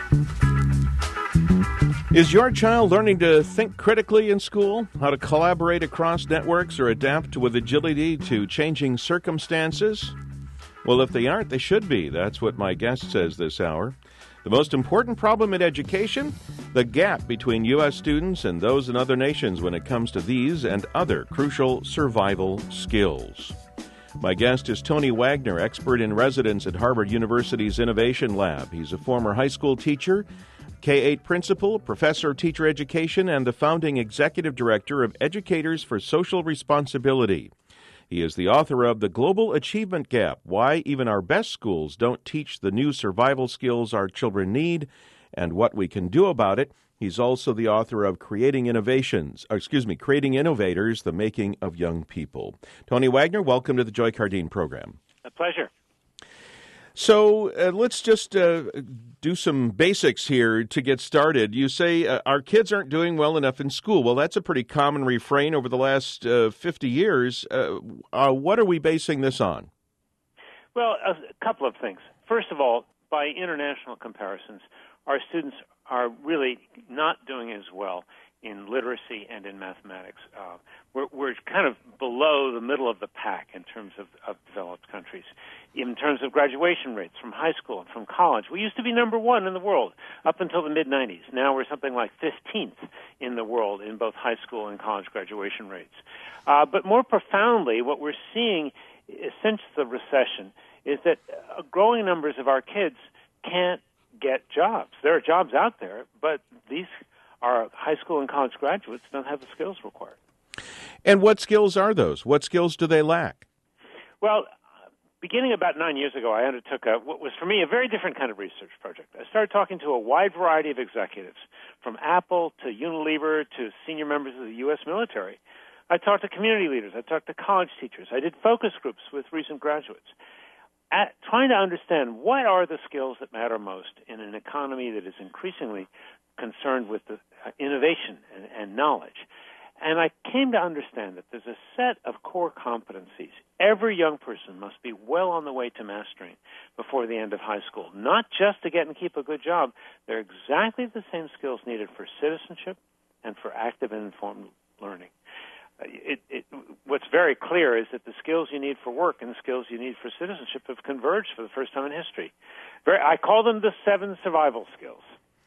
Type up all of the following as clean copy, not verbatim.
Is your child learning to think critically in school, how to collaborate across networks or adapt with agility to changing circumstances? Well, if they aren't, they should be. That's what my guest says this hour. The most important problem in education? The gap between U.S. students and those in other nations when it comes to these and other crucial survival skills. My guest is Tony Wagner, expert in residence at Harvard University's Innovation Lab. He's a former high school teacher, K-8 principal, professor of teacher education, and the founding executive director of Educators for Social Responsibility. He is the author of The Global Achievement Gap, Why Even Our Best Schools Don't Teach the New Survival Skills Our Children Need, and What We Can Do About It. He's also the author of Creating Innovators, The Making of Young People. Tony Wagner, welcome to the Joy Cardine program. A pleasure. So let's just do some basics here to get started. You say our kids aren't doing well enough in school. Well, that's a pretty common refrain over the last 50 years. What are we basing this on? Well, a couple of things. First of all, by international comparisons, our students are really not doing as well in literacy and in mathematics. We're kind of below the middle of the pack in terms of developed countries. In terms of graduation rates from high school and from college, we used to be number one in the world up until the mid-'90s. Now we're something like 15th in the world in both high school and college graduation rates. But more profoundly, what we're seeing since the recession is that growing numbers of our kids can't get jobs. There are jobs out there, but these our high school and college graduates don't have the skills required. And what skills are those? What skills do they lack? Well, beginning about 9 years ago, I undertook what was for me a very different kind of research project. I started talking to a wide variety of executives, from Apple to Unilever to senior members of the U.S. military. I talked to community leaders. I talked to college teachers. I did focus groups with recent graduates, trying to understand what are the skills that matter most in an economy that is increasingly concerned with the innovation and knowledge. And I came to understand that there's a set of core competencies every young person must be well on the way to mastering before the end of high school, not just to get and keep a good job. They're exactly the same skills needed for citizenship and for active and informed learning. What's very clear is that the skills you need for work and the skills you need for citizenship have converged for the first time in history. I call them the 7 survival skills.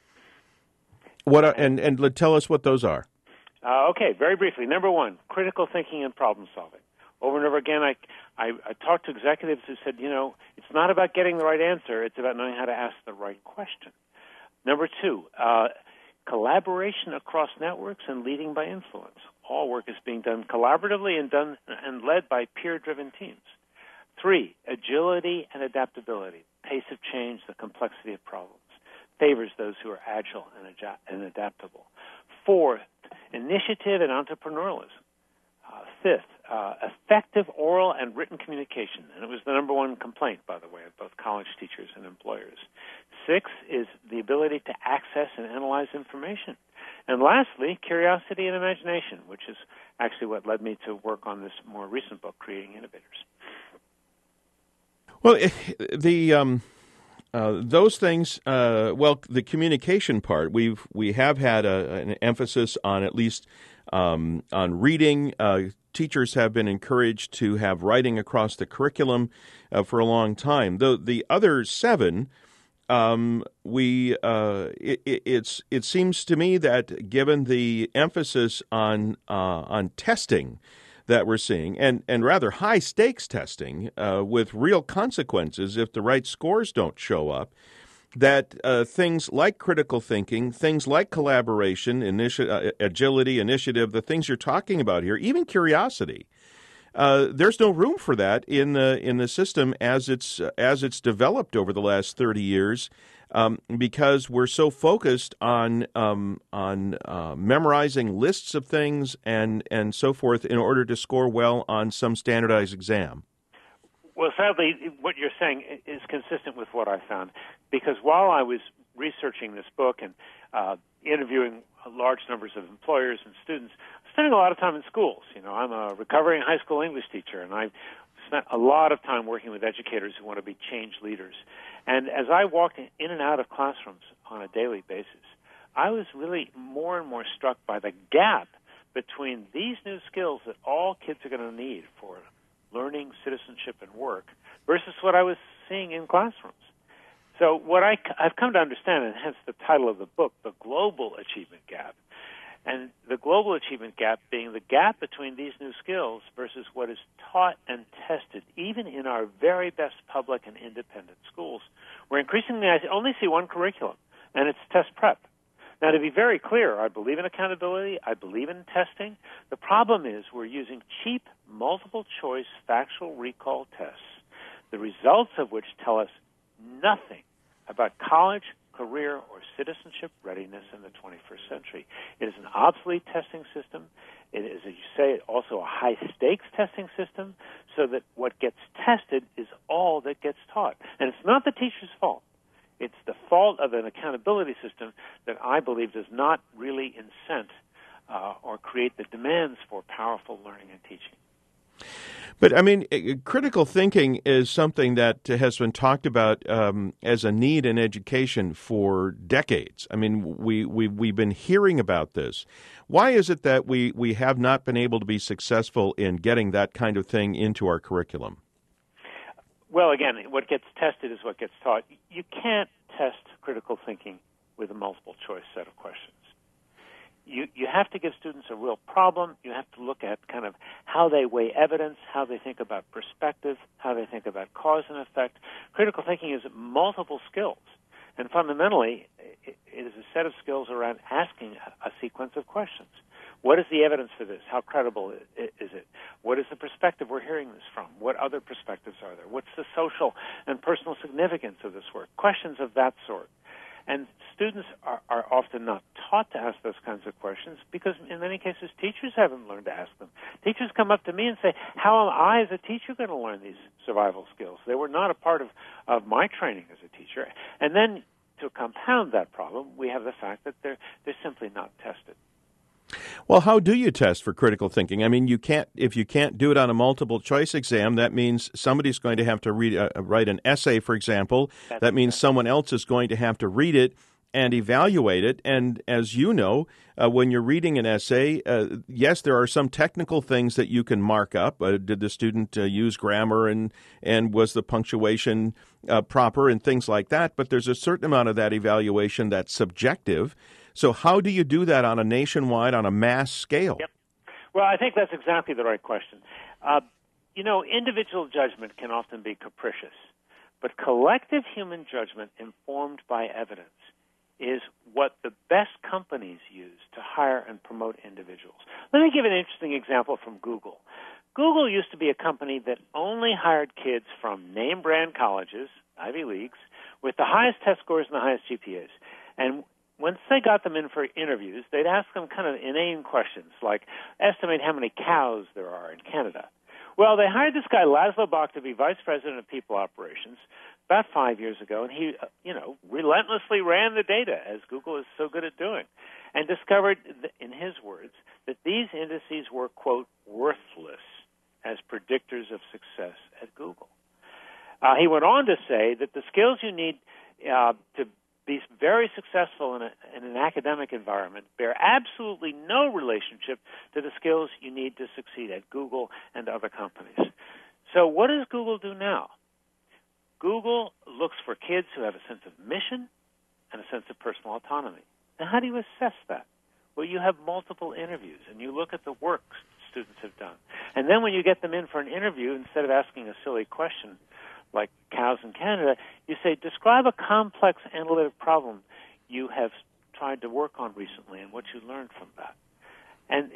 And tell us what those are. Okay, very briefly. Number 1, critical thinking and problem solving. Over and over again, I talked to executives who said, it's not about getting the right answer, it's about knowing how to ask the right question. Number 2, collaboration across networks and leading by influence. All work is being done collaboratively and led by peer-driven teams. 3, agility and adaptability. Pace of change, the complexity of problems. Favors those who are agile and adaptable. 4, initiative and entrepreneurialism. 5th, effective oral and written communication. And it was the number 1 complaint, by the way, of both college teachers and employers. 6 is the ability to access and analyze information. And lastly, curiosity and imagination, which is actually what led me to work on this more recent book, Creating Innovators. Well, those things, the communication part, we have had an emphasis on at least on reading. Teachers have been encouraged to have writing across the curriculum for a long time. The other 7, it seems to me that given the emphasis on testing that we're seeing, and rather high-stakes testing with real consequences if the right scores don't show up, that things like critical thinking, things like collaboration, agility, initiative, the things you're talking about here, even curiosity, there's no room for that in the system as it's developed over the last 30 years. Because we're so focused on memorizing lists of things and so forth in order to score well on some standardized exam. Well, sadly, what you're saying is consistent with what I found, because while I was researching this book and interviewing large numbers of employers and students, spending a lot of time in schools. I'm a recovering high school English teacher, and I've spent a lot of time working with educators who want to be change leaders. And as I walked in and out of classrooms on a daily basis, I was really more and more struck by the gap between these new skills that all kids are going to need for learning, citizenship, and work versus what I was seeing in classrooms. So what I've come to understand, and hence the title of the book, The Global Achievement Gap, and the global achievement gap being the gap between these new skills versus what is taught and tested, even in our very best public and independent schools, where increasingly I only see one curriculum, and it's test prep. Now, to be very clear, I believe in accountability. I believe in testing. The problem is we're using cheap, multiple-choice factual recall tests, the results of which tell us nothing about college, career, or citizenship readiness in the 21st century. It is an obsolete testing system. It is, as you say, also a high-stakes testing system, so that what gets tested is all that gets taught. And it's not the teacher's fault. It's the fault of an accountability system that I believe does not really incent or create the demands for powerful learning and teaching. But, I mean, critical thinking is something that has been talked about as a need in education for decades. I mean, we've been hearing about this. Why is it that we have not been able to be successful in getting that kind of thing into our curriculum? Well, again, what gets tested is what gets taught. You can't test critical thinking with a multiple-choice set of questions. You have to give students a real problem. You have to look at kind of how they weigh evidence, how they think about perspective, how they think about cause and effect. Critical thinking is multiple skills. And fundamentally, it is a set of skills around asking a sequence of questions. What is the evidence for this? How credible is it? What is the perspective we're hearing this from? What other perspectives are there? What's the social and personal significance of this work? Questions of that sort. And students are often not taught to ask those kinds of questions because, in many cases, teachers haven't learned to ask them. Teachers come up to me and say, how am I as a teacher going to learn these survival skills? They were not a part of my training as a teacher. And then, to compound that problem, we have the fact that they're simply not tested. Well, how do you test for critical thinking? I mean, if you can't do it on a multiple choice exam, that means somebody's going to have to write an essay, for example. That means someone else is going to have to read it and evaluate it. And as you know, when you're reading an essay, yes, there are some technical things that you can mark up. Did the student use grammar and was the punctuation proper and things like that? But there's a certain amount of that evaluation that's subjective. So how do you do that on a nationwide, on a mass scale? Yep. Well, I think that's exactly the right question. Individual judgment can often be capricious, but collective human judgment informed by evidence is what the best companies use to hire and promote individuals. Let me give an interesting example from Google. Google used to be a company that only hired kids from name-brand colleges, Ivy Leagues, with the highest test scores and the highest GPAs. And once they got them in for interviews, they'd ask them kind of inane questions, like estimate how many cows there are in Canada. Well, they hired this guy, Laszlo Bock, to be vice president of people operations about 5 years ago, and he, relentlessly ran the data, as Google is so good at doing, and discovered, in his words, that these indices were, quote, worthless as predictors of success at Google. He went on to say that the skills you need to be very successful in an academic environment bear absolutely no relationship to the skills you need to succeed at Google and other companies. So what does Google do now? Google looks for kids who have a sense of mission and a sense of personal autonomy. Now, how do you assess that? Well, you have multiple interviews, and you look at the work students have done. And then when you get them in for an interview, instead of asking a silly question like cows in Canada, you say, describe a complex analytic problem you have tried to work on recently and what you learned from that. And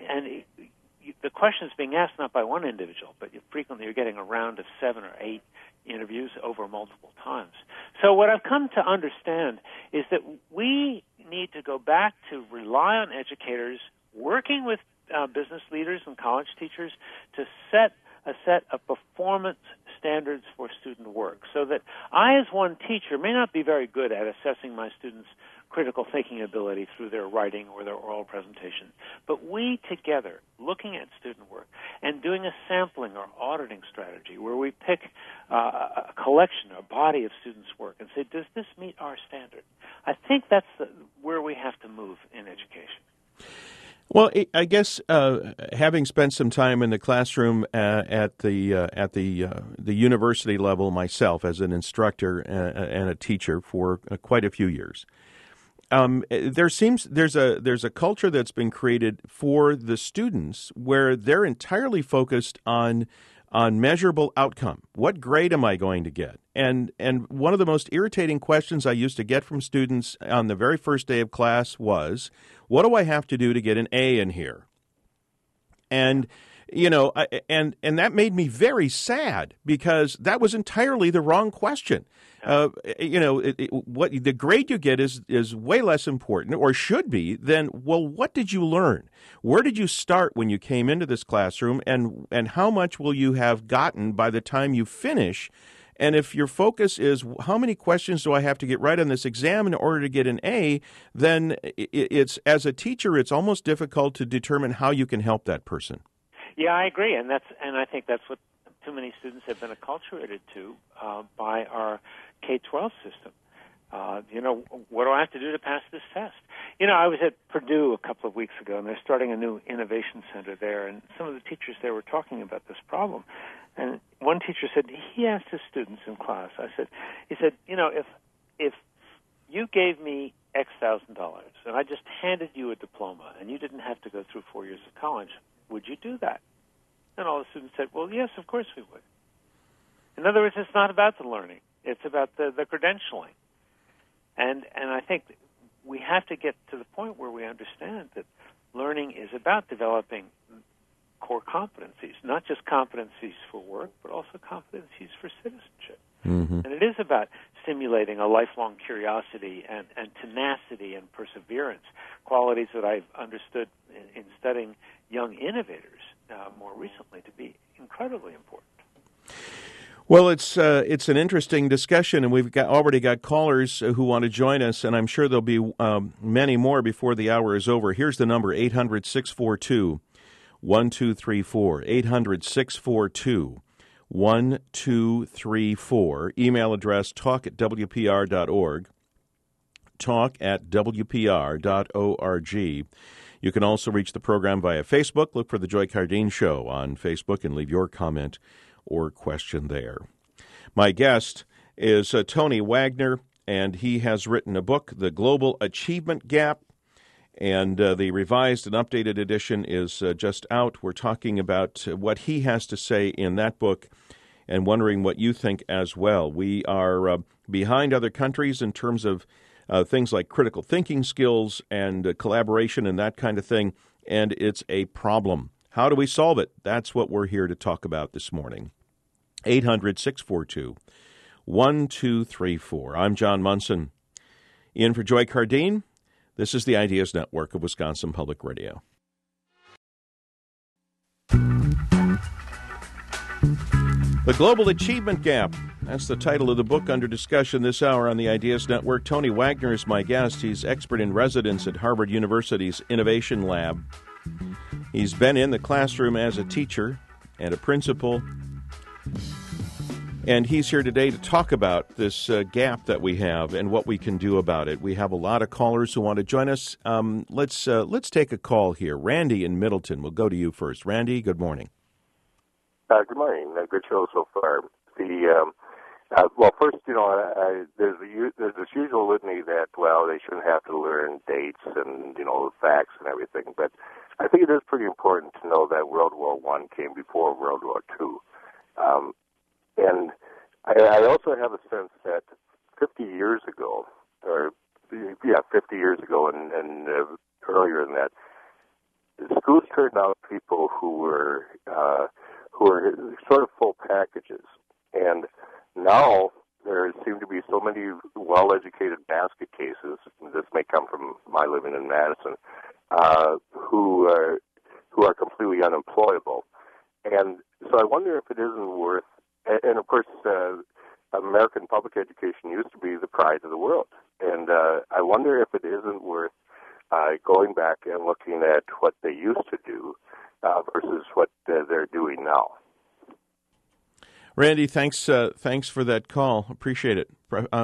the question is being asked not by one individual, but frequently you're getting a round of 7 or 8 interviews over multiple times. So what I've come to understand is that we need to go back to rely on educators working with business leaders and college teachers to set a set of performance standards for student work, so that I, as one teacher, may not be very good at assessing my students' critical thinking ability through their writing or their oral presentation. But we together, looking at student work and doing a sampling or auditing strategy where we pick a collection, a body of students' work and say, does this meet our standard? I think that's where we have to move in education. Well, I guess having spent some time in the classroom at the university level myself as an instructor and a teacher for quite a few years, there's a culture that's been created for the students where they're entirely focused on measurable outcome. What grade am I going to get? And one of the most irritating questions I used to get from students on the very first day of class was, what do I have to do to get an A in here? And and that made me very sad because that was entirely the wrong question. What the grade you get is way less important, or should be, than, well, what did you learn? Where did you start when you came into this classroom, and how much will you have gotten by the time you finish? And if your focus is how many questions do I have to get right on this exam in order to get an A, then it's, as a teacher, it's almost difficult to determine how you can help that person. Yeah, I agree, and I think that's what too many students have been acculturated to by our K-12 system. What do I have to do to pass this test? I was at Purdue a couple of weeks ago, and they're starting a new innovation center there, and some of the teachers there were talking about this problem. And one teacher said, he asked his students in class, he said, if you gave me X thousand dollars and I just handed you a diploma and you didn't have to go through 4 years of college, would you do that? And all the students said, well, yes, of course we would. In other words, it's not about the learning. It's about the credentialing. And I think we have to get to the point where we understand that learning is about developing core competencies, not just competencies for work, but also competencies for citizenship. Mm-hmm. And it is about stimulating a lifelong curiosity and tenacity and perseverance, qualities that I've understood in studying young innovators more recently to be incredibly important. Well, it's an interesting discussion, and we've already got callers who want to join us, and I'm sure there'll be many more before the hour is over. Here's the number, 800-642-1234, 800-642-1234. Email address, talk@wpr.org, talk@wpr.org. You can also reach the program via Facebook. Look for The Joy Cardeen Show on Facebook and leave your comment or question there. My guest is Tony Wagner, and he has written a book, The Global Achievement Gap, and the revised and updated edition is just out. We're talking about what he has to say in that book and wondering what you think as well. We are behind other countries in terms of things like critical thinking skills and collaboration and that kind of thing, and it's a problem. How do we solve it? That's what we're here to talk about this morning. 800-642-1234. I'm John Munson. In for Joy Cardeen, this is the Ideas Network of Wisconsin Public Radio. The Global Achievement Gap. That's the title of the book under discussion this hour on the Ideas Network. Tony Wagner is my guest. He's expert in residence at Harvard University's Innovation Lab. He's been in the classroom as a teacher and a principal, and he's here today to talk about this gap that we have and what we can do about it. We have a lot of callers who want to join us. Let's take a call here. Randy in Middleton. We'll go to you first. Randy, good morning. Good morning. Good show so far. Well, first, there's this usual litany that, well, they shouldn't have to learn dates and, facts and everything. But I think it is pretty important to know that World War I came before World War II. And I also have a sense that 50 years ago, and earlier than that, schools turned out people who were sort of full packages. And now there seem to be so many well-educated basket cases, this may come from my living in Madison, who are completely unemployable. And so I wonder if it isn't worth, and of course, American public education used to be the pride of the world. And I wonder if it isn't worth going back and looking at what they used to do versus what they're doing now. Randy, thanks for that call. Appreciate it.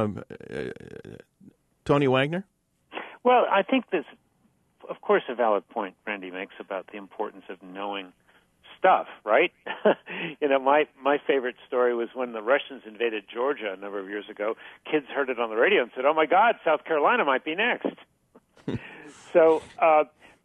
Tony Wagner? Well, I think there's, of course, a valid point Randy makes about the importance of knowing stuff, right? My favorite story was when the Russians invaded Georgia a number of years ago. Kids heard it on the radio and said, "Oh my God, South Carolina might be next." So a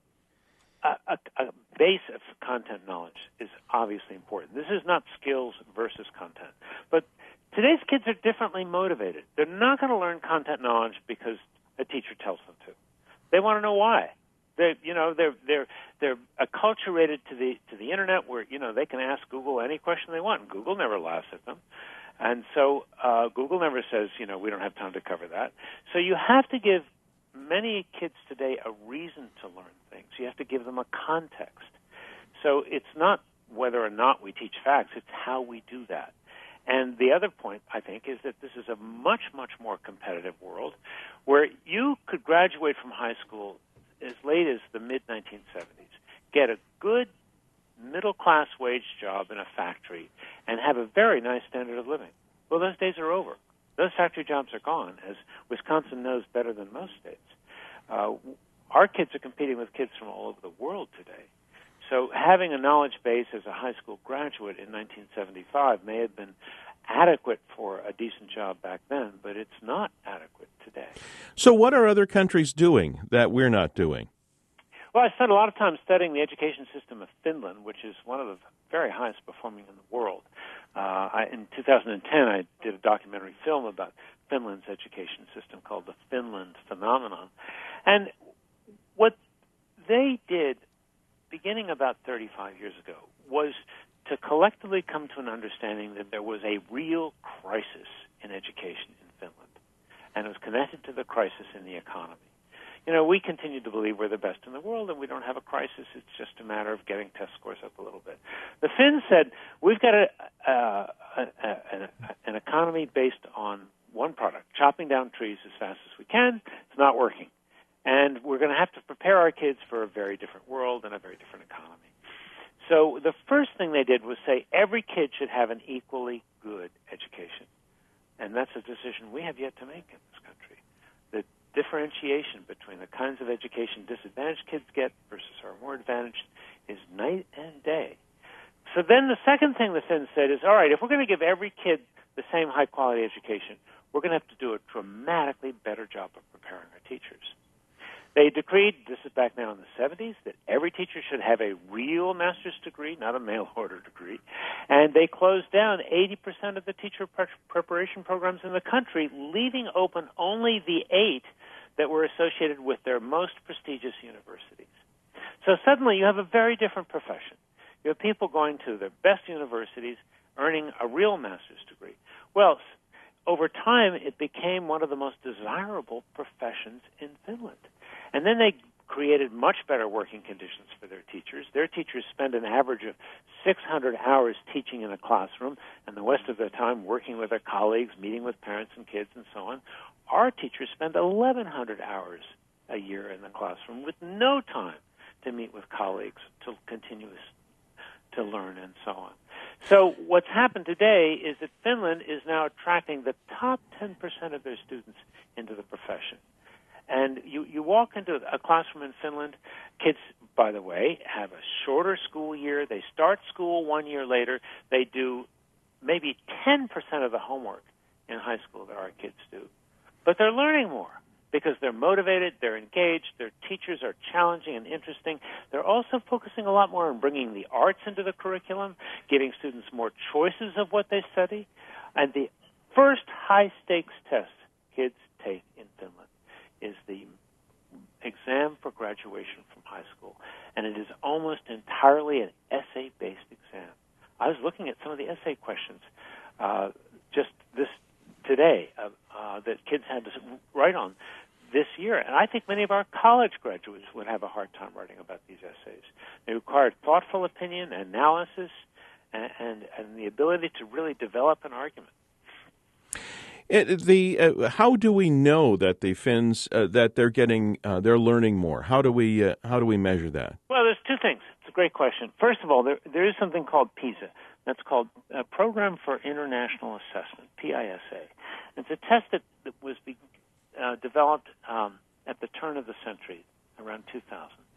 base of content knowledge is obviously important. This is not skills versus content. But today's kids are differently motivated. They're not going to learn content knowledge because a teacher tells them to. They want to know why. They're acculturated to the internet where they can ask Google any question they want. Google never laughs at them, and so Google never says we don't have time to cover that. So you have to give many kids today a reason to learn things. You have to give them a context. So it's not whether or not we teach facts; it's how we do that. And the other point, I think, is that this is a much, much more competitive world where you could graduate from high school as late as the mid-1970s, get a good middle-class wage job in a factory, and have a very nice standard of living. Well, those days are over. Those factory jobs are gone, as Wisconsin knows better than most states. Our kids are competing with kids from all over the world today. So having a knowledge base as a high school graduate in 1975 may have been adequate for a decent job back then, but it's not adequate today. So what are other countries doing that we're not doing? Well, I spent a lot of time studying the education system of Finland, which is one of the very highest performing in the world. In 2010, I did a documentary film about Finland's education system called The Finland Phenomenon. And what they did, beginning about 35 years ago, was to collectively come to an understanding that there was a real crisis in education in Finland, and it was connected to the crisis in the economy. We continue to believe we're the best in the world and we don't have a crisis. It's just a matter of getting test scores up a little bit. The Finns said, we've got an economy based on one product, chopping down trees as fast as we can. It's not working. And we're going to have to prepare our kids for a very different world and a very different economy. So the first thing they did was say every kid should have an equally good education. And that's a decision we have yet to make in this country. The differentiation between the kinds of education disadvantaged kids get versus our more advantaged is night and day. So then the second thing the Finns said is, all right, if we're going to give every kid the same high-quality education, we're going to have to do a dramatically better job of preparing our teachers. They decreed, this is back now in the 70s, that every teacher should have a real master's degree, not a mail-order degree. And they closed down 80% of the teacher preparation programs in the country, leaving open only the 8 that were associated with their most prestigious universities. So suddenly you have a very different profession. You have people going to the best universities, earning a real master's degree. Well, over time, it became one of the most desirable professions in Finland. And then they created much better working conditions for their teachers. Their teachers spend an average of 600 hours teaching in a classroom, and the rest of their time working with their colleagues, meeting with parents and kids, and so on. Our teachers spend 1,100 hours a year in the classroom with no time to meet with colleagues, to continue to learn, and so on. So what's happened today is that Finland is now attracting the top 10% of their students into the profession. And you walk into a classroom in Finland, kids, by the way, have a shorter school year. They start school 1 year later. They do maybe 10% of the homework in high school that our kids do. But they're learning more because they're motivated, they're engaged, their teachers are challenging and interesting. They're also focusing a lot more on bringing the arts into the curriculum, giving students more choices of what they study. And the first high-stakes test kids take in Finland is the exam for graduation from high school, and it is almost entirely an essay-based exam. I was looking at some of the essay questions just this today that kids had to write on this year, and I think many of our college graduates would have a hard time writing about these essays. They required thoughtful opinion, analysis, and the ability to really develop an argument. How do we know that the Finns that they're getting they're learning more? How do we measure that? Well, there's two things. It's a great question. First of all, there is something called PISA. That's called Program for International Assessment, PISA. It's a test that was developed at the turn of the century, around 2000,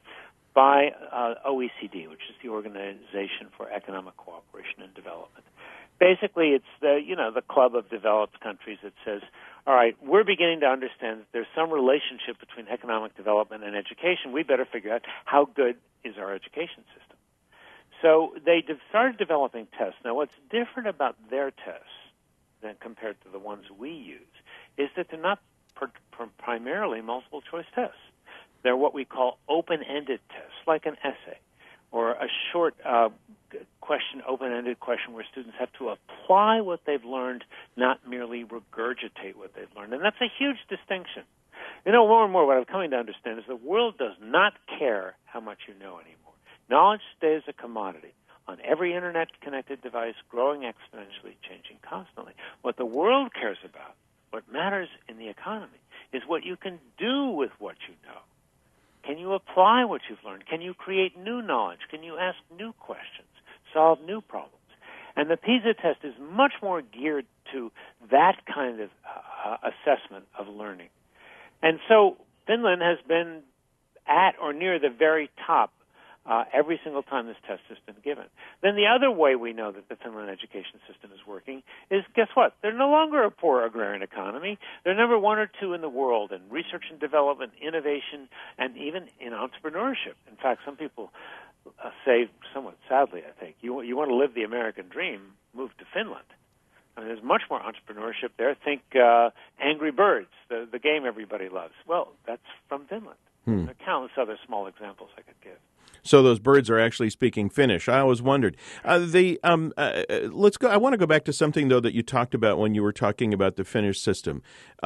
by OECD, which is the Organization for Economic Cooperation and Development. Basically, it's the club of developed countries that says, all right, we're beginning to understand that there's some relationship between economic development and education. We better figure out how good is our education system. So they started developing tests. Now, what's different about their tests than compared to the ones we use is that they're not primarily multiple-choice tests. They're what we call open-ended tests, like an essay, or a short question, open-ended question where students have to apply what they've learned, not merely regurgitate what they've learned. And that's a huge distinction. More and more what I'm coming to understand is the world does not care how much you know anymore. Knowledge stays a commodity on every Internet-connected device, growing exponentially, changing constantly. What the world cares about, what matters in the economy, is what you can do with what you know. Can you apply what you've learned? Can you create new knowledge? Can you ask new questions, solve new problems? And the PISA test is much more geared to that kind of assessment of learning. And so Finland has been at or near the very top every single time this test has been given. Then the other way we know that the Finland education system is working is, guess what? They're no longer a poor agrarian economy. They're number 1 or 2 in the world in research and development, innovation, and even in entrepreneurship. In fact, some people say, somewhat sadly, I think, you want to live the American dream, move to Finland. I mean, there's much more entrepreneurship there. Think Angry Birds, the game everybody loves. Well, that's from Finland. There are countless other small examples I could give. So those birds are actually speaking Finnish. I always wondered. Let's go. I want to go back to something though that you talked about when you were talking about the Finnish system.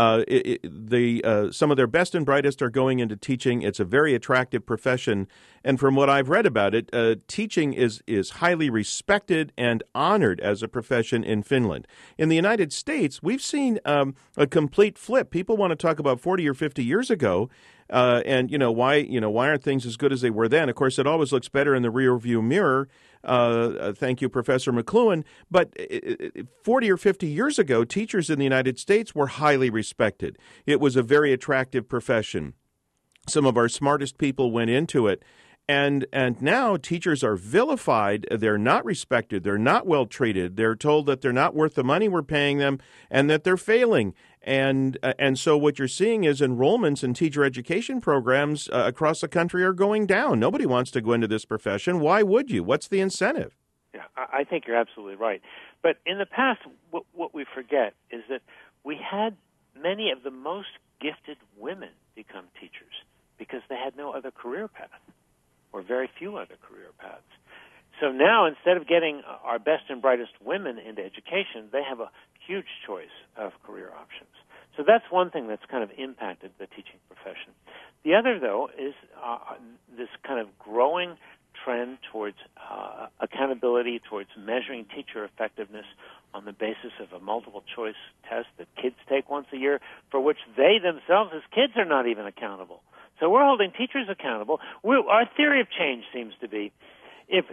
Some of their best and brightest are going into teaching. It's a very attractive profession, and from what I've read about it, teaching is highly respected and honored as a profession in Finland. In the United States, we've seen a complete flip. People want to talk about 40 or 50 years ago. And why aren't things as good as they were then? Of course, it always looks better in the rearview mirror. Thank you, Professor McLuhan. But 40 or 50 years ago, teachers in the United States were highly respected. It was a very attractive profession. Some of our smartest people went into it. And now teachers are vilified. They're not respected. They're not well treated. They're told that they're not worth the money we're paying them and that they're failing. And so what you're seeing is enrollments in teacher education programs across the country are going down. Nobody wants to go into this profession. Why would you? What's the incentive? Yeah, I think you're absolutely right. But in the past, what we forget is that we had many of the most gifted women become teachers because they had no other career path, or very few other career paths. So now, instead of getting our best and brightest women into education, they have a huge choice of career options. So that's one thing that's kind of impacted the teaching profession. The other, though, is this kind of growing trend towards accountability, towards measuring teacher effectiveness on the basis of a multiple-choice test that kids take once a year, for which they themselves as kids are not even accountable. So we're holding teachers accountable. Our theory of change seems to be, if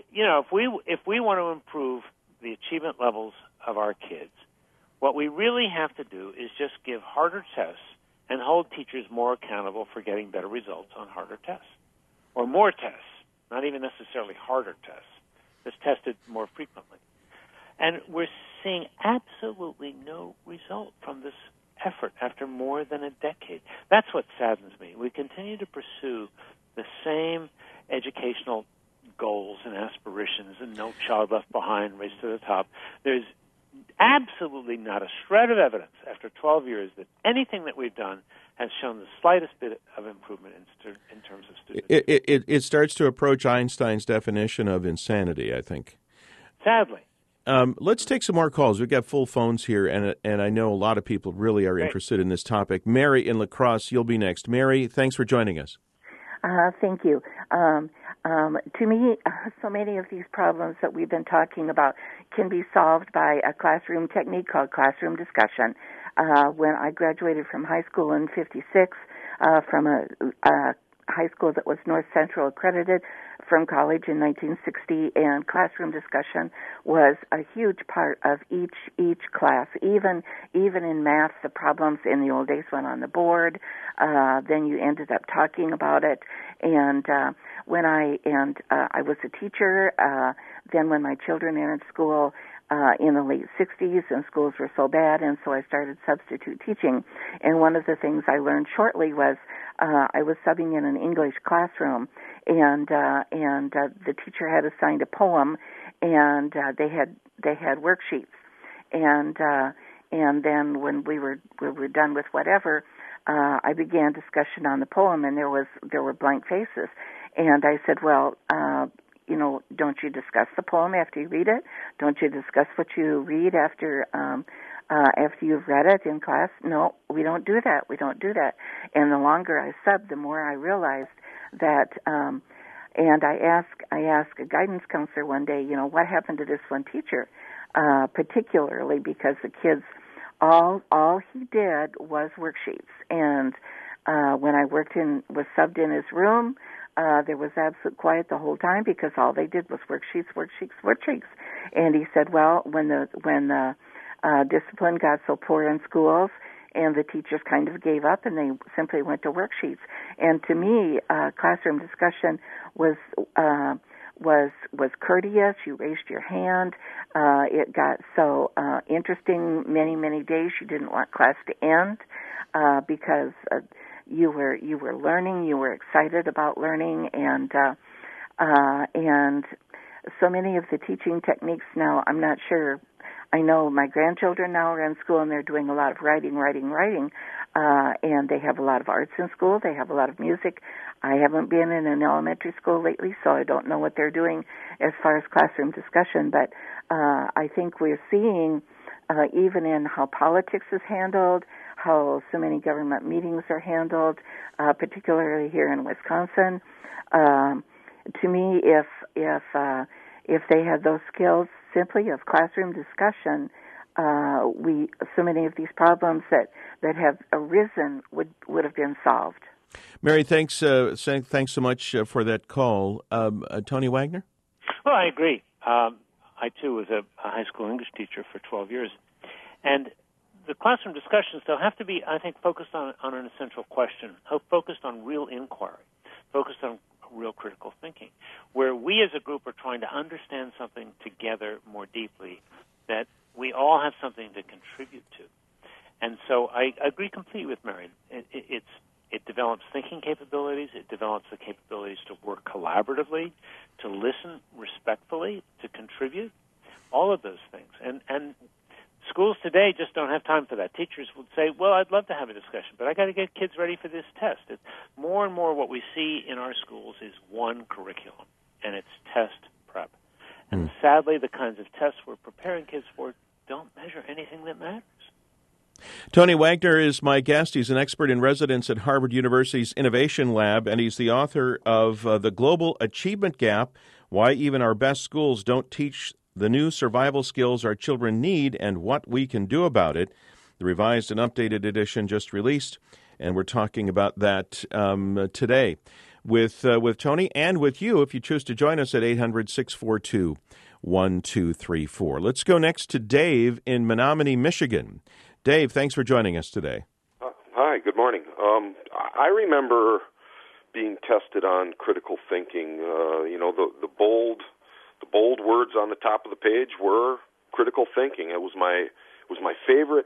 we want to improve the achievement levels of our kids, what we really have to do is just give harder tests and hold teachers more accountable for getting better results on harder tests, or more tests, not even necessarily harder tests, just tested more frequently. And we're seeing absolutely no result from this effort after more than a decade. That's what saddens me. We continue to pursue the same educational goals and aspirations, and no child left behind, race to the top. There's absolutely not a shred of evidence after 12 years that anything that we've done has shown the slightest bit of improvement in terms of students. It starts to approach Einstein's definition of insanity, I think. Sadly. Let's take some more calls. We've got full phones here, and I know a lot of people really are interested in this topic. Mary in La Crosse, you'll be next. Mary, thanks for joining us. Thank you. To me, so many of these problems that we've been talking about can be solved by a classroom technique called classroom discussion. When I graduated from high school in '56, from a high school that was North Central accredited, from college in 1960, and classroom discussion was a huge part of each class. Even in math, the problems in the old days went on the board. Then you ended up talking about it. And when I was a teacher, then when my children entered school in the late 60s, and schools were so bad, and so I started substitute teaching. And one of the things I learned shortly was I was subbing in an English classroom, and the teacher had assigned a poem, and they had worksheets, and then when we were done with whatever, I began discussion on the poem, and there were blank faces, and I said, well, don't you discuss the poem after you read it? Don't you discuss what you read after you've read it in class? No, we don't do that. We don't do that. And the longer I subbed, the more I realized that. And I asked a guidance counselor one day, what happened to this one teacher, particularly because the kids, all he did was worksheets. And when I was subbed in his room, there was absolute quiet the whole time because all they did was worksheets. And he said, well, when the discipline got so poor in schools, and the teachers kind of gave up, and they simply went to worksheets. And to me, classroom discussion was courteous. You raised your hand. It got so interesting many days. You didn't want class to end because you were learning. You were excited about learning, and so many of the teaching techniques now, I'm not sure. I know my grandchildren now are in school, and they're doing a lot of writing, and they have a lot of arts in school. They have a lot of music. I haven't been in an elementary school lately, so I don't know what they're doing as far as classroom discussion, but I think we're seeing, even in how politics is handled, how so many government meetings are handled, particularly here in Wisconsin. To me, if they had those skills simply of classroom discussion, so many of these problems that have arisen would have been solved. Mary, thanks so much for that call. Tony Wagner? Well, I agree. I, too, was a high school English teacher for 12 years. And the classroom discussions, they'll have to be, I think, focused on an essential question, focused on real inquiry, focused on real critical thinking, where we as a group are trying to understand something together more deeply that we all have something to contribute to. And so I agree completely with Mary. It develops thinking capabilities. It develops the capabilities to work collaboratively, to listen respectfully, to contribute, all of those things. And schools today just don't have time for that. Teachers would say, well, I'd love to have a discussion, but I got to get kids ready for this test. It's more and more what we see in our schools is one curriculum, and it's test prep. And sadly, the kinds of tests we're preparing kids for don't measure anything that matters. Tony Wagner is my guest. He's an expert in residence at Harvard University's Innovation Lab, and he's the author of The Global Achievement Gap, Why Even Our Best Schools Don't Teach the New Survival Skills Our Children Need and What We Can Do About It. The revised and updated edition just released, and we're talking about that today with Tony and with you if you choose to join us at 800-642-1234. Let's go next to Dave in Menominee, Michigan. Dave, thanks for joining us today. Hi, good morning. I remember being tested on critical thinking. The bold words on the top of the page were critical thinking. It was my favorite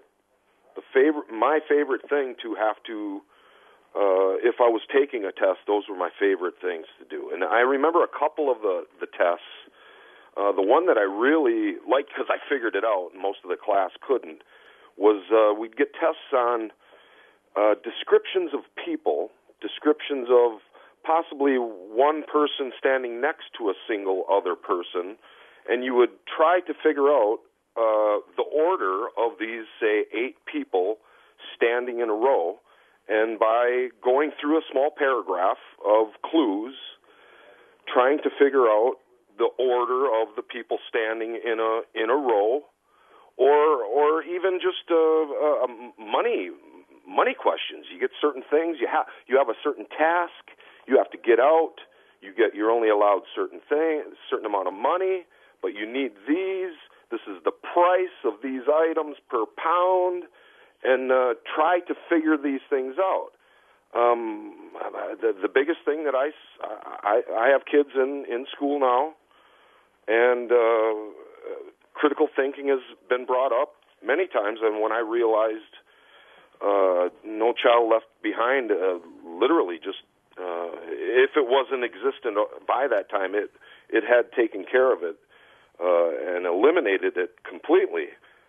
thing to have to. If I was taking a test, those were my favorite things to do. And I remember a couple of the tests. The one that I really liked because I figured it out, and most of the class couldn't, was we'd get tests on descriptions of people, descriptions of possibly one person standing next to a single other person, and you would try to figure out the order of these, say, 8 people standing in a row, and by going through a small paragraph of clues, trying to figure out the order of the people standing in a row, or even just money questions. You get certain things. You have a certain task. You have to get out. You're only allowed certain amount of money, but you need these. This is the price of these items per pound, and try to figure these things out. The biggest thing that I have kids in school now, and critical thinking has been brought up many times. And when I realized No Child Left Behind, literally just if it wasn't existent by that time, it had taken care of it and eliminated it completely.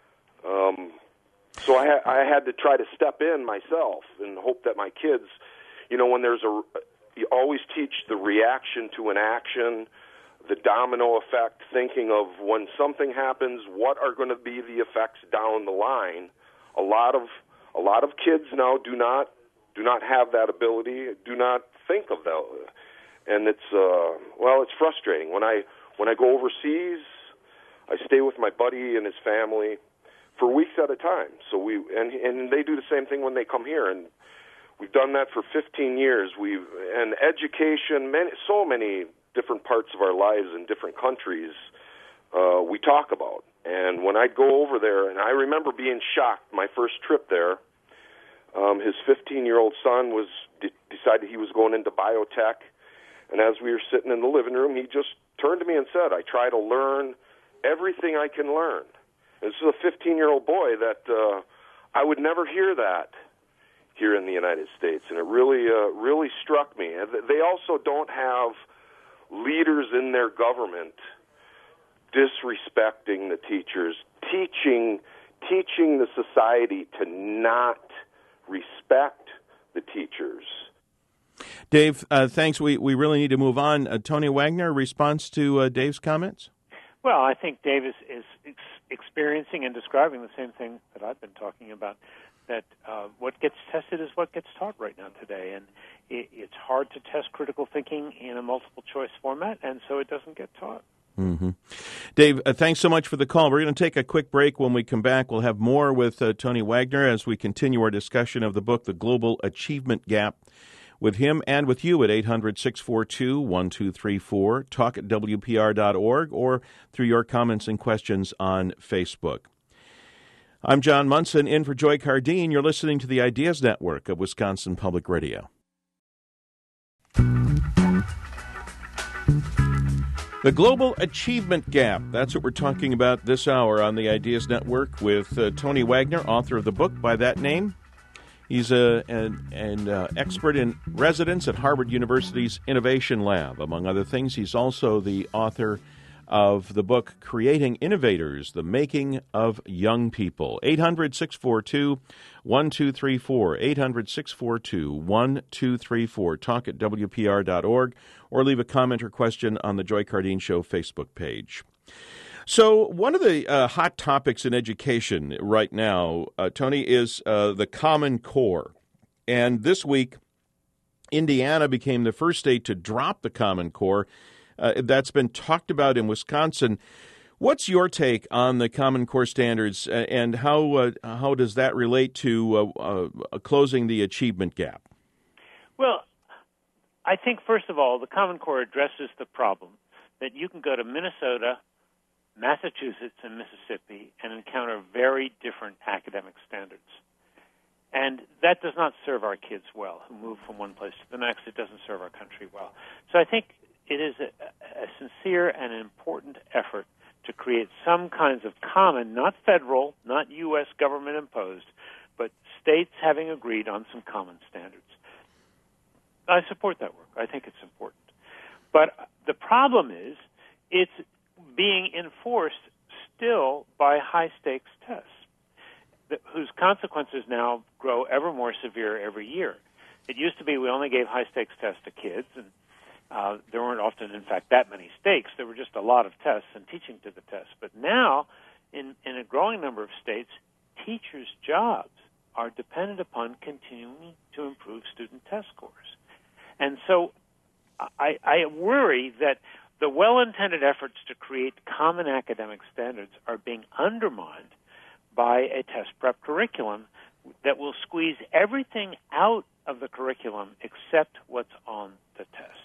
So I had to try to step in myself and hope that my kids, when you always teach the reaction to an action, the domino effect, thinking of when something happens, what are going to be the effects down the line. A lot of kids now do not have that ability, do not think of that, and it's frustrating. When I go overseas, I stay with my buddy and his family for weeks at a time. So and they do the same thing when they come here, and we've done that for 15 years. And education, so many different parts of our lives in different countries, we talk about. And when I'd go over there, and I remember being shocked my first trip there. His 15-year-old son decided he was going into biotech, and as we were sitting in the living room, he just turned to me and said, "I try to learn everything I can learn." This is a 15-year-old boy that I would never hear that here in the United States, and it really struck me. They also don't have leaders in their government disrespecting the teachers, teaching the society to not respect the teachers. Dave, thanks. We really need to move on. Tony Wagner, response to Dave's comments? Well, I think Dave is experiencing and describing the same thing that I've been talking about, that what gets tested is what gets taught right now today. And it's hard to test critical thinking in a multiple-choice format, and so it doesn't get taught. Mm-hmm. Dave, thanks so much for the call. We're going to take a quick break. When we come back, we'll have more with Tony Wagner as we continue our discussion of the book, The Global Achievement Gap, with him and with you at 800-642-1234, talk at WPR.org, or through your comments and questions on Facebook. I'm John Munson, in for Joy Cardine. You're listening to the Ideas Network of Wisconsin Public Radio. The Global Achievement Gap. That's what we're talking about this hour on the Ideas Network with Tony Wagner, author of the book by that name. He's an expert in residence at Harvard University's Innovation Lab. Among other things, he's also the author of the book Creating Innovators, The Making of Young People. 800-642-1234. 800-642-1234. Talk at WPR.org, or leave a comment or question on the Joy Cardine Show Facebook page. So one of the hot topics in education right now, Tony, is the Common Core. And this week, Indiana became the first state to drop the Common Core. That's been talked about in Wisconsin. What's your take on the Common Core standards, and how does that relate to closing the achievement gap? Well, I think, first of all, the Common Core addresses the problem that you can go to Minnesota, Massachusetts, and Mississippi and encounter very different academic standards. And that does not serve our kids well who move from one place to the next. It doesn't serve our country well. So I think it is a sincere and important effort to create some kinds of common, not federal, not U.S. government imposed, but states having agreed on some common standards. I support that work. I think it's important. But the problem is it's being enforced still by high-stakes tests, whose consequences now grow ever more severe every year. It used to be we only gave high-stakes tests to kids, and there weren't often, in fact, that many stakes. There were just a lot of tests and teaching to the tests. But now, in a growing number of states, teachers' jobs are dependent upon continuing to improve student test scores. And so I worry that the well-intended efforts to create common academic standards are being undermined by a test prep curriculum that will squeeze everything out of the curriculum except what's on the test.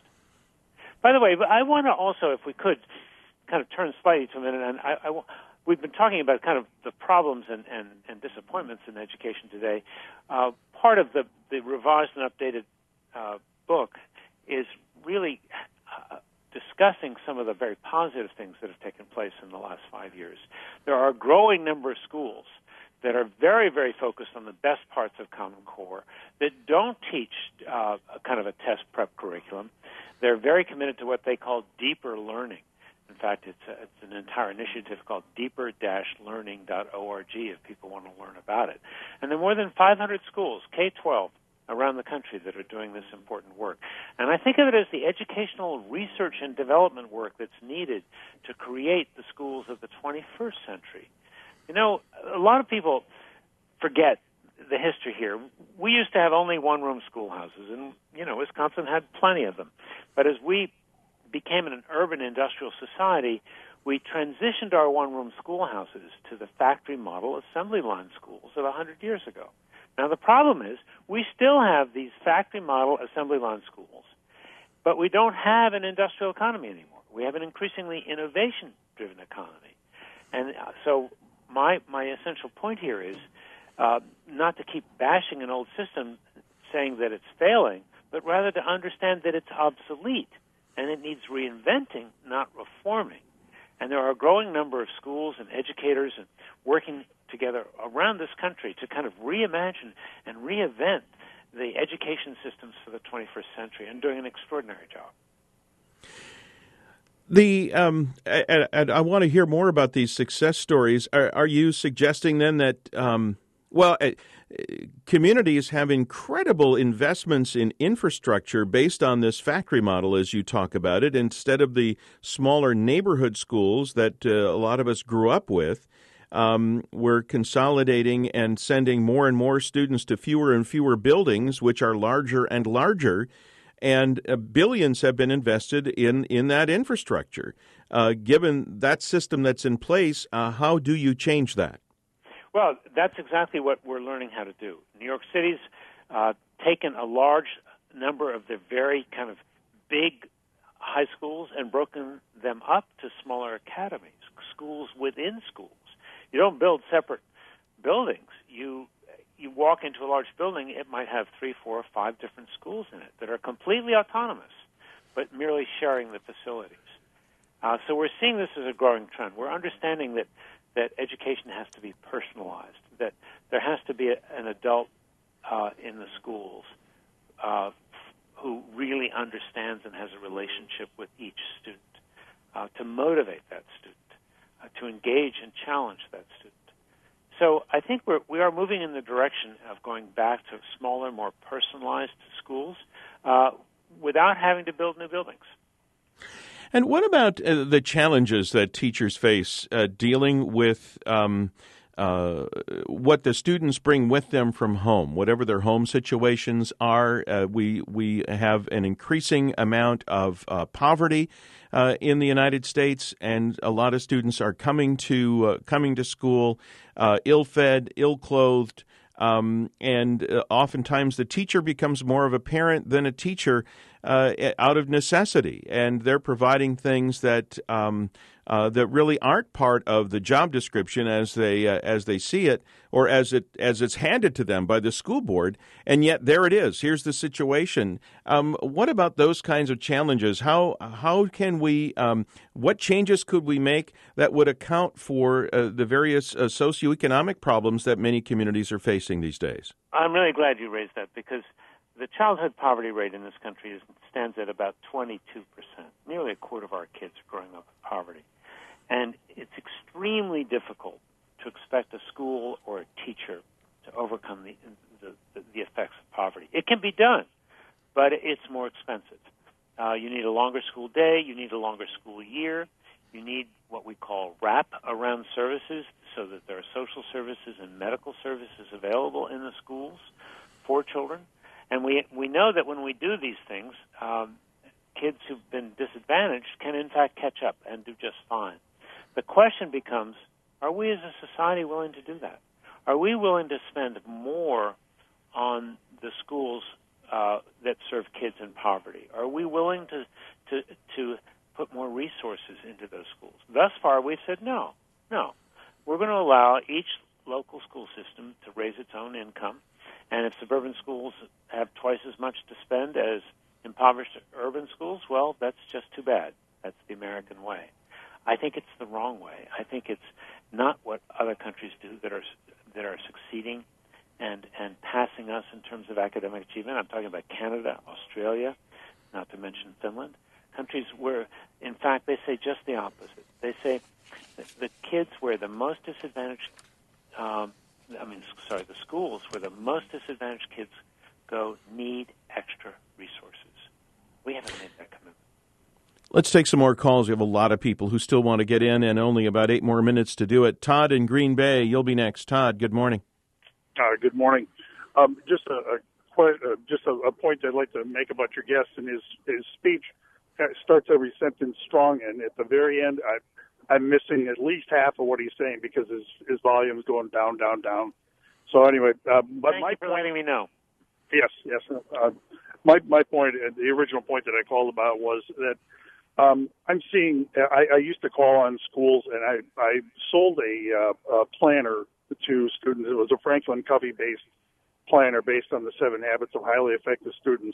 By the way, I want to also, if we could, kind of turn slightly to a minute, and we've been talking about kind of the problems and disappointments in education today. Part of the revised and updated book is really discussing some of the very positive things that have taken place in the last 5 years. There are a growing number of schools that are very, very focused on the best parts of Common Core, that don't teach a kind of a test prep curriculum. They're very committed to what they call deeper learning. In fact, it's an entire initiative called deeper-learning.org if people want to learn about it. And there are more than 500 schools, K-12, around the country that are doing this important work. And I think of it as the educational research and development work that's needed to create the schools of the 21st century. You know, a lot of people forget the history here. We used to have only one-room schoolhouses, and, you know, Wisconsin had plenty of them. But as we became an urban industrial society, we transitioned our one-room schoolhouses to the factory model assembly line schools of 100 years ago. Now, the problem is we still have these factory model assembly line schools, but we don't have an industrial economy anymore. We have an increasingly innovation-driven economy. And so my essential point here is not to keep bashing an old system saying that it's failing, but rather to understand that it's obsolete and it needs reinventing, not reforming. And there are a growing number of schools and educators and working together around this country to kind of reimagine and reinvent the education systems for the 21st century and doing an extraordinary job. And I want to hear more about these success stories. Are you suggesting then that, communities have incredible investments in infrastructure based on this factory model, as you talk about it, instead of the smaller neighborhood schools that a lot of us grew up with? We're consolidating and sending more and more students to fewer and fewer buildings, which are larger and larger, and billions have been invested in that infrastructure. Given that system that's in place, how do you change that? Well, that's exactly what we're learning how to do. New York City's taken a large number of the very kind of big high schools and broken them up to smaller academies, schools within schools. You don't build separate buildings. You walk into a large building, it might have 3, 4, or 5 different schools in it that are completely autonomous, but merely sharing the facilities. So we're seeing this as a growing trend. We're understanding that education has to be personalized, that there has to be an adult in the schools who really understands and has a relationship with each student, to motivate that student, to engage and challenge that student. So I think we are moving in the direction of going back to smaller, more personalized schools without having to build new buildings. And what about the challenges that teachers face dealing with what the students bring with them from home, whatever their home situations are? We have an increasing amount of poverty in the United States, and a lot of students are coming to school ill-fed, ill-clothed, and oftentimes the teacher becomes more of a parent than a teacher out of necessity, and they're providing things that that really aren't part of the job description as they see it, or as it's handed to them by the school board. And yet there it is. Here's the situation. What about those kinds of challenges? How can we? What changes could we make that would account for the various socioeconomic problems that many communities are facing these days? I'm really glad you raised that, because the childhood poverty rate in this country stands at about 22%. Nearly a quarter of our kids are growing up in poverty. And it's extremely difficult to expect a school or a teacher to overcome the effects of poverty. It can be done, but it's more expensive. You need a longer school day. You need a longer school year. You need what we call wrap-around services, so that there are social services and medical services available in the schools for children. And we know that when we do these things, kids who've been disadvantaged can in fact catch up and do just fine. The question becomes, are we as a society willing to do that? Are we willing to spend more on the schools that serve kids in poverty? Are we willing to put more resources into those schools? Thus far, we've said no. We're going to allow each local school system to raise its own income, and if suburban schools have twice as much to spend as impoverished urban schools, well, that's just too bad. That's the American way. I think it's the wrong way. I think it's not what other countries do that are succeeding and passing us in terms of academic achievement. I'm talking about Canada, Australia, not to mention Finland, countries where, in fact, they say just the opposite. They say the kids where the most disadvantaged, the schools where the most disadvantaged kids go need extra resources. We haven't made that commitment. Let's take some more calls. We have a lot of people who still want to get in, and only about 8 more minutes to do it. Todd in Green Bay, you'll be next. Todd, good morning. Good morning. Just a point I'd like to make about your guest and his speech. Starts every sentence strong, and at the very end, I'm missing at least half of what he's saying because his volume's going down. So anyway, but Thank you for letting me know. Yes. My point, the original point that I called about was that I'm seeing. I used to call on schools, and I sold a planner to students. It was a Franklin Covey-based planner based on the 7 Habits of Highly Effective Students.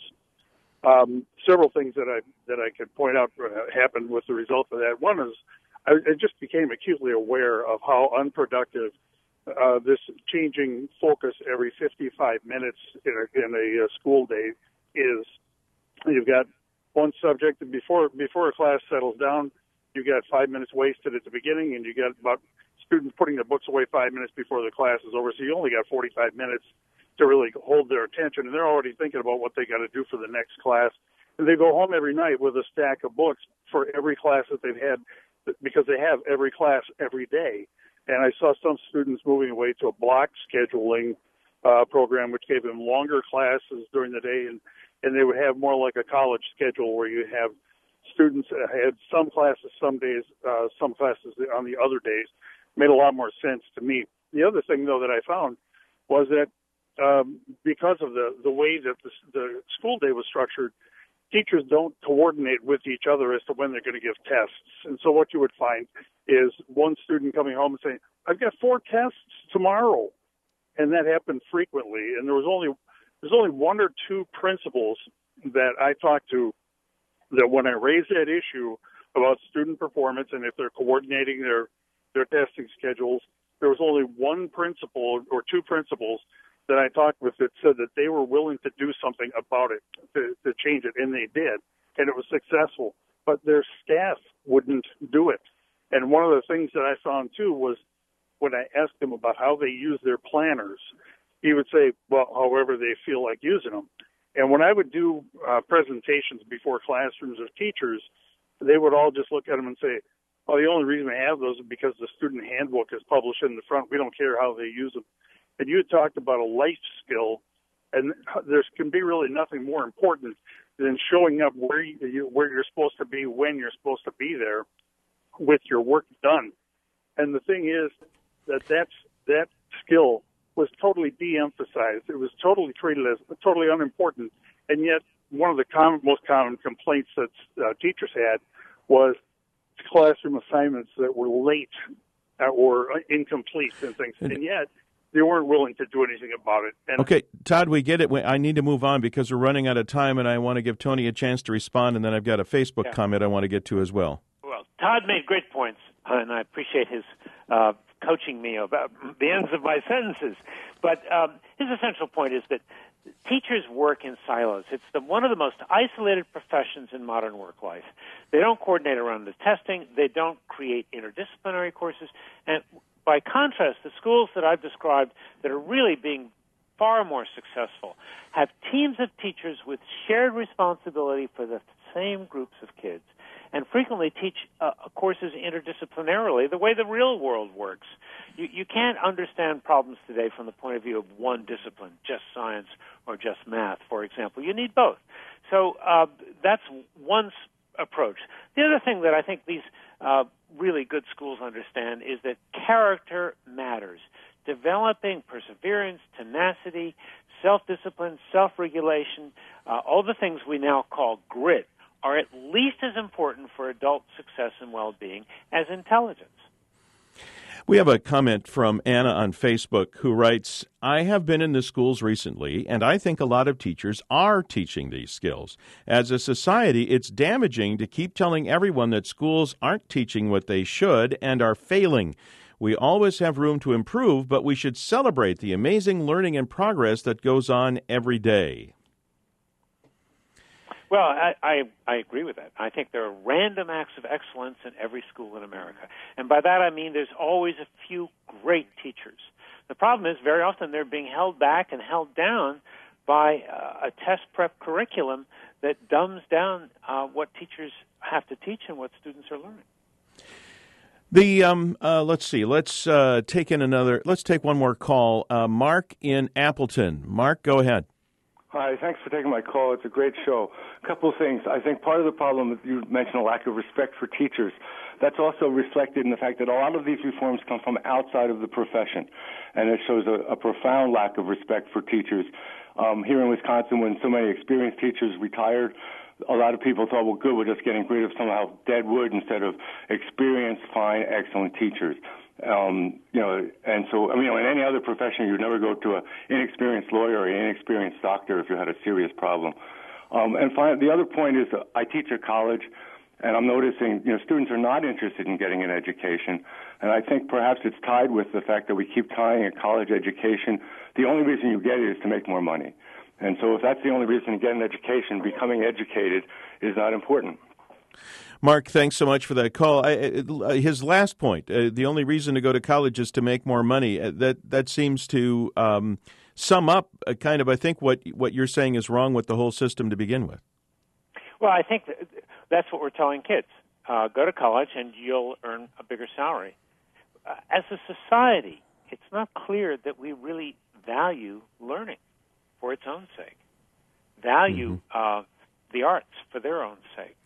Several things that I could point out happened with the result of that. One is I just became acutely aware of how unproductive this changing focus every 55 minutes in a school day is. You've got one subject, and before a class settles down, you got 5 minutes wasted at the beginning, and you got about students putting their books away 5 minutes before the class is over. So you only got 45 minutes to really hold their attention, and they're already thinking about what they got to do for the next class. And they go home every night with a stack of books for every class that they've had because they have every class every day. And I saw some students moving away to a block scheduling program, which gave them longer classes during the day, and they would have more like a college schedule where you have students had some classes some days, some classes on the other days. Made a lot more sense to me. The other thing, though, that I found was that because of the way that the school day was structured, teachers don't coordinate with each other as to when they're going to give tests. And so what you would find is one student coming home and saying, I've got 4 tests tomorrow. And that happened frequently. And there's only 1 or 2 principals that I talked to that when I raised that issue about student performance and if they're coordinating their testing schedules, there was only 1 principal or 2 principals that I talked with that said that they were willing to do something about it, to change it, and they did, and it was successful. But their staff wouldn't do it. And one of the things that I found, too, was when I asked him about how they use their planners, he would say, well, however they feel like using them. And when I would do presentations before classrooms of teachers, they would all just look at them and say, oh, the only reason we have those is because the student handbook is published in the front. We don't care how they use them. And you had talked about a life skill, and there can be really nothing more important than showing up where you're supposed to be when you're supposed to be there with your work done. And the thing is that skill was totally de-emphasized. It was totally treated as totally unimportant. And yet one of the most common complaints that teachers had was classroom assignments that were late or incomplete and things. And yet they weren't willing to do anything about it. And okay, Todd, we get it. I need to move on because we're running out of time, and I want to give Tony a chance to respond, and then I've got a Facebook comment I want to get to as well. Well, Todd made great points, and I appreciate his coaching me about the ends of my sentences. But his essential point is that teachers work in silos. It's one of the most isolated professions in modern work life. They don't coordinate around the testing. They don't create interdisciplinary courses. And by contrast, the schools that I've described that are really being far more successful have teams of teachers with shared responsibility for the same groups of kids and frequently teach courses interdisciplinarily the way the real world works. You can't understand problems today from the point of view of one discipline, just science or just math, for example. You need both. So that's one approach. The other thing that I think these really good schools understand is that character matters. Developing perseverance, tenacity, self-discipline, self-regulation, all the things we now call grit, are at least as important for adult success and well-being as intelligence. We have a comment from Anna on Facebook who writes, I have been in the schools recently, and I think a lot of teachers are teaching these skills. As a society, it's damaging to keep telling everyone that schools aren't teaching what they should and are failing. We always have room to improve, but we should celebrate the amazing learning and progress that goes on every day. Well, I agree with that. I think there are random acts of excellence in every school in America. And by that I mean there's always a few great teachers. The problem is very often they're being held back and held down by a test prep curriculum that dumbs down what teachers have to teach and what students are learning. Let's see. Let's take one more call. Mark in Appleton. Mark, go ahead. Hi, thanks for taking my call. It's a great show. A couple of things. I think part of the problem that you mentioned, a lack of respect for teachers. That's also reflected in the fact that a lot of these reforms come from outside of the profession, and it shows a profound lack of respect for teachers. Here in Wisconsin, when so many experienced teachers retired, a lot of people thought, well, good, we're just getting rid of somehow dead wood instead of experienced, fine, excellent teachers. And so, in any other profession, you'd never go to an inexperienced lawyer or an inexperienced doctor if you had a serious problem. And finally, the other point is I teach at college, and I'm noticing, students are not interested in getting an education. And I think perhaps it's tied with the fact that we keep tying a college education. The only reason you get it is to make more money. And so if that's the only reason to get an education, becoming educated is not important. Mark, thanks so much for that call. His last point, the only reason to go to college is to make more money, that seems to sum up kind of, I think, what you're saying is wrong with the whole system to begin with. Well, I think that's what we're telling kids. Go to college and you'll earn a bigger salary. As a society, it's not clear that we really value learning for its own sake, value the arts for their own sake.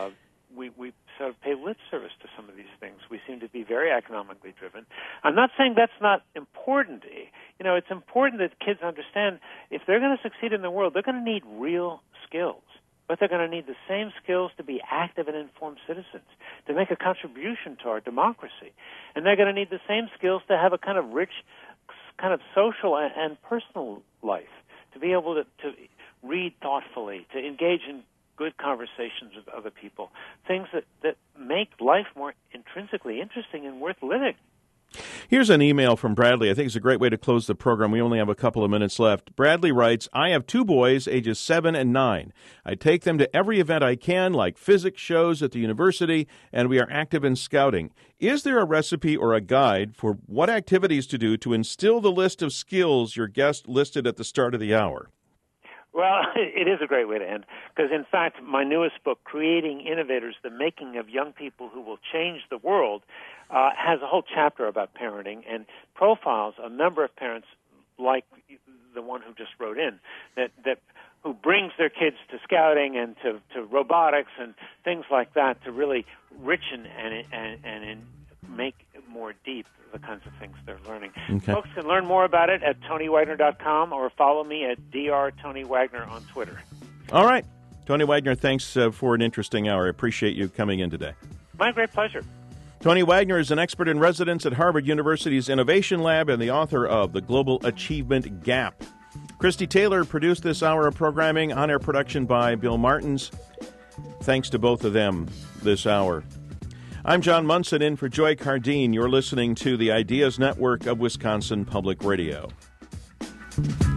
We sort of pay lip service to some of these things. We seem to be very economically driven. I'm not saying that's not important. It's important that kids understand if they're going to succeed in the world, they're going to need real skills. But they're going to need the same skills to be active and informed citizens, to make a contribution to our democracy. And they're going to need the same skills to have a kind of rich, kind of social and personal life, to be able to read thoughtfully, to engage in good conversations with other people, things that make life more intrinsically interesting and worth living. Here's an email from Bradley. I think it's a great way to close the program. We only have a couple of minutes left. Bradley writes, I have 2 boys, ages 7 and 9. I take them to every event I can, like physics shows at the university, and we are active in scouting. Is there a recipe or a guide for what activities to do to instill the list of skills your guest listed at the start of the hour? Well, it is a great way to end, because, in fact, my newest book, Creating Innovators, The Making of Young People Who Will Change the World, has a whole chapter about parenting and profiles a number of parents like the one who just wrote in, that who brings their kids to scouting and to robotics and things like that to really richen and make more deep the kinds of things they're learning. Okay. Folks can learn more about it at TonyWagner.com or follow me at drTonyWagner on Twitter. All right. Tony Wagner, thanks for an interesting hour. I appreciate you coming in today. My great pleasure. Tony Wagner is an expert in residence at Harvard University's Innovation Lab and the author of The Global Achievement Gap. Christy Taylor produced this hour of programming, on-air production by Bill Martins. Thanks to both of them this hour. I'm John Munson in for Joy Cardine. You're listening to the Ideas Network of Wisconsin Public Radio.